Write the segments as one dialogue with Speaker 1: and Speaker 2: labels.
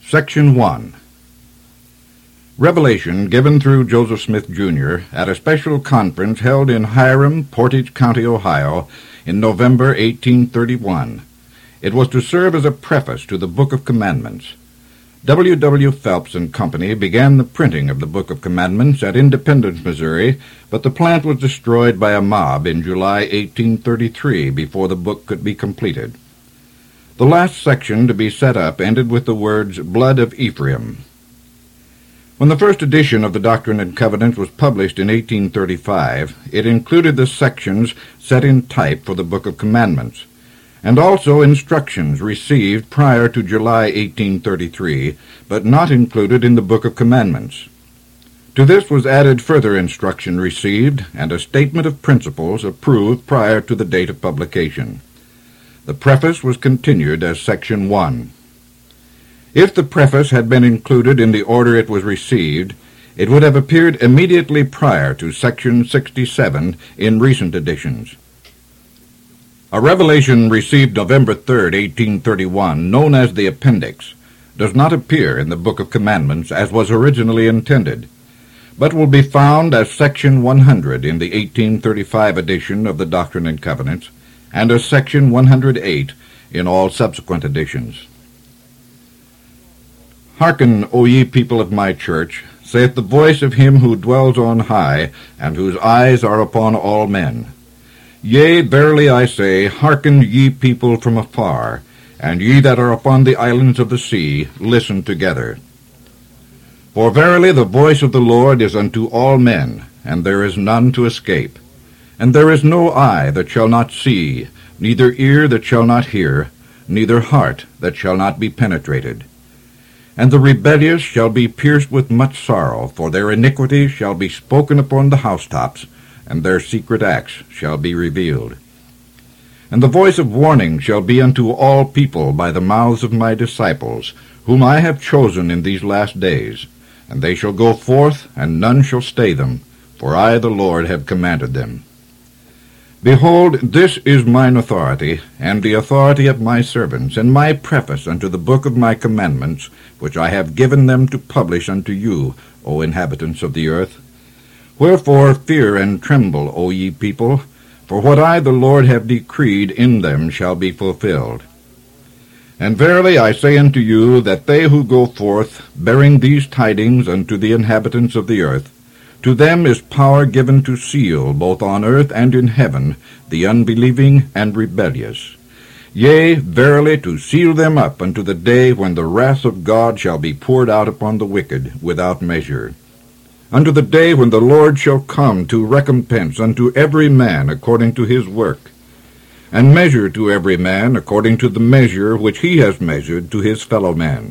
Speaker 1: Section 1. Revelation given through Joseph Smith, Jr. at a special conference held in Hiram, Portage County, Ohio, in November 1831. It was to serve as a preface to the Book of Commandments. W. W. Phelps and Company began the printing of the Book of Commandments at Independence, Missouri, but the plant was destroyed by a mob in July 1833 before the book could be completed. The last section to be set up ended with the words, "Blood of Ephraim." When the first edition of the Doctrine and Covenants was published in 1835, it included the sections set in type for the Book of Commandments, and also instructions received prior to July 1833, but not included in the Book of Commandments. To this was added further instruction received and a statement of principles approved prior to the date of publication. The preface was continued as Section 1. If the preface had been included in the order it was received, it would have appeared immediately prior to Section 67 in recent editions. A revelation received November 3, 1831, known as the Appendix, does not appear in the Book of Commandments as was originally intended, but will be found as Section 100 in the 1835 edition of the Doctrine and Covenants, and as Section 108 in all subsequent editions. Hearken, O ye people of my church, saith the voice of him who dwells on high, and whose eyes are upon all men. Yea, verily I say, hearken ye people from afar, and ye that are upon the islands of the sea, listen together. For verily the voice of the Lord is unto all men, and there is none to escape. And there is no eye that shall not see, neither ear that shall not hear, neither heart that shall not be penetrated. And the rebellious shall be pierced with much sorrow, for their iniquities shall be spoken upon the housetops, and their secret acts shall be revealed. And the voice of warning shall be unto all people by the mouths of my disciples, whom I have chosen in these last days. And they shall go forth, and none shall stay them, for I the Lord have commanded them. Behold, this is mine authority, and the authority of my servants, and my preface unto the book of my commandments, which I have given them to publish unto you, O inhabitants of the earth. Wherefore fear and tremble, O ye people, for what I the Lord have decreed in them shall be fulfilled. And verily I say unto you, that they who go forth, bearing these tidings unto the inhabitants of the earth, to them is power given to seal, both on earth and in heaven, the unbelieving and rebellious. Yea, verily, to seal them up unto the day when the wrath of God shall be poured out upon the wicked without measure. Unto the day when the Lord shall come to recompense unto every man according to his work, and measure to every man according to the measure which he has measured to his fellow man.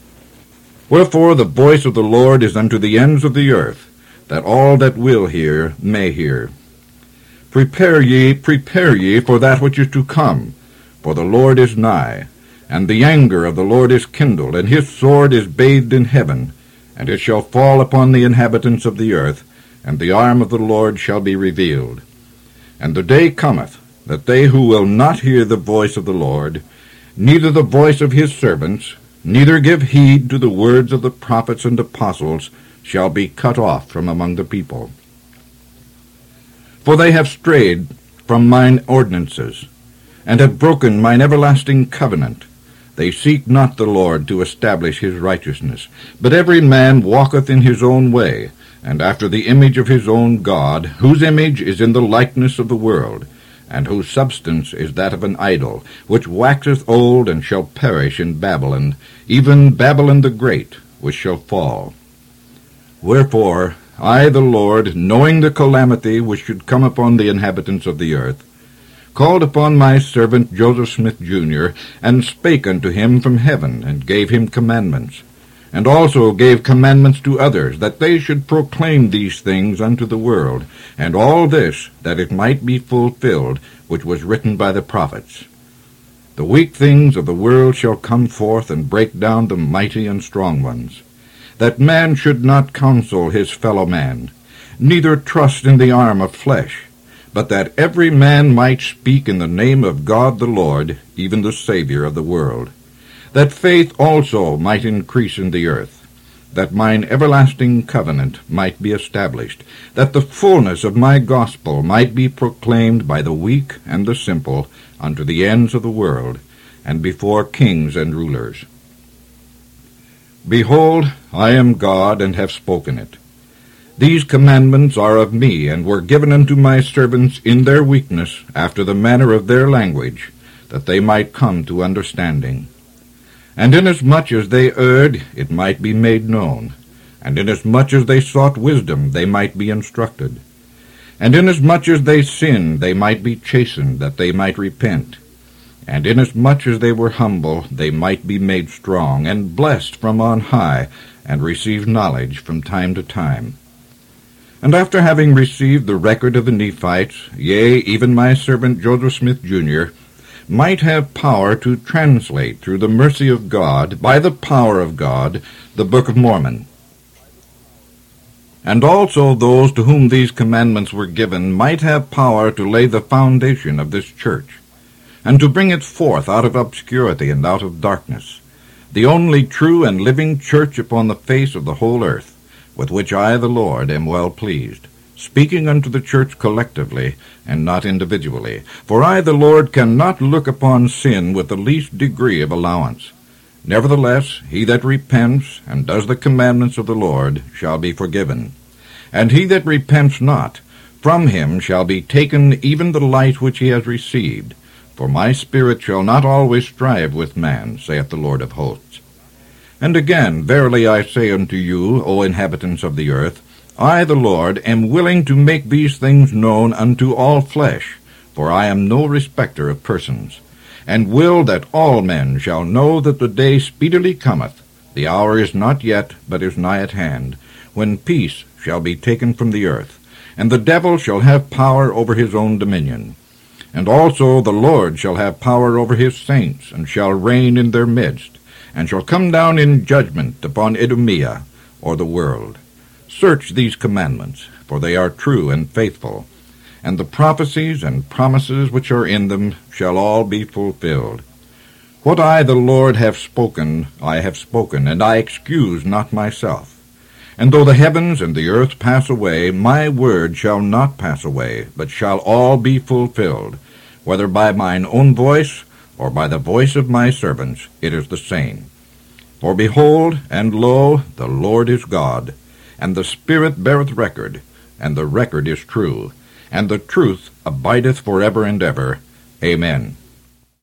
Speaker 1: Wherefore the voice of the Lord is unto the ends of the earth, that all that will hear may hear. Prepare ye for that which is to come, for the Lord is nigh, and the anger of the Lord is kindled, and his sword is bathed in heaven, and it shall fall upon the inhabitants of the earth, and the arm of the Lord shall be revealed. And the day cometh, that they who will not hear the voice of the Lord, neither the voice of his servants, neither give heed to the words of the prophets and apostles, shall be cut off from among the people. For they have strayed from mine ordinances, and have broken mine everlasting covenant. They seek not the Lord to establish his righteousness, but every man walketh in his own way, and after the image of his own God, whose image is in the likeness of the world, and whose substance is that of an idol, which waxeth old and shall perish in Babylon, even Babylon the Great, which shall fall. Wherefore, I the Lord, knowing the calamity which should come upon the inhabitants of the earth, called upon my servant Joseph Smith, Jr., and spake unto him from heaven, and gave him commandments, and also gave commandments to others, that they should proclaim these things unto the world, and all this, that it might be fulfilled, which was written by the prophets. The weak things of the world shall come forth, and break down the mighty and strong ones, that man should not counsel his fellow man, neither trust in the arm of flesh, but that every man might speak in the name of God the Lord, even the Savior of the world. that faith also might increase in the earth, that mine everlasting covenant might be established, that the fullness of my gospel might be proclaimed by the weak and the simple unto the ends of the world, and before kings and rulers. Behold, I am God, and have spoken it. These commandments are of me, and were given unto my servants in their weakness, after the manner of their language, that they might come to understanding. And inasmuch as they erred, it might be made known. And inasmuch as they sought wisdom, they might be instructed. And inasmuch as they sinned, they might be chastened, that they might repent. And inasmuch as they were humble, they might be made strong, and blessed from on high, and receive knowledge from time to time. And after having received the record of the Nephites, yea, even my servant Joseph Smith, Jr., might have power to translate through the mercy of God, by the power of God, the Book of Mormon. And also those to whom these commandments were given might have power to lay the foundation of this church, and to bring it forth out of obscurity and out of darkness, the only true and living church upon the face of the whole earth, with which I, the Lord, am well pleased, speaking unto the church collectively, and not individually. For I, the Lord, cannot look upon sin with the least degree of allowance. Nevertheless, he that repents, and does the commandments of the Lord, shall be forgiven. And he that repents not, from him shall be taken even the light which he has received. For my spirit shall not always strive with man, saith the Lord of hosts. And again, verily I say unto you, O inhabitants of the earth, I, the Lord, am willing to make these things known unto all flesh, for I am no respecter of persons, and will that all men shall know that the day speedily cometh, the hour is not yet, but is nigh at hand, when peace shall be taken from the earth, and the devil shall have power over his own dominion. And also the Lord shall have power over his saints, and shall reign in their midst, and shall come down in judgment upon Idumea, or the world. Search these commandments, for they are true and faithful, and the prophecies and promises which are in them shall all be fulfilled. What I, the Lord, have spoken, I have spoken, and I excuse not myself. And though the heavens and the earth pass away, my word shall not pass away, but shall all be fulfilled, whether by mine own voice, or by the voice of my servants, it is the same. For behold, and lo, the Lord is God, and the Spirit beareth record, and the record is true, and the truth abideth forever and ever. Amen.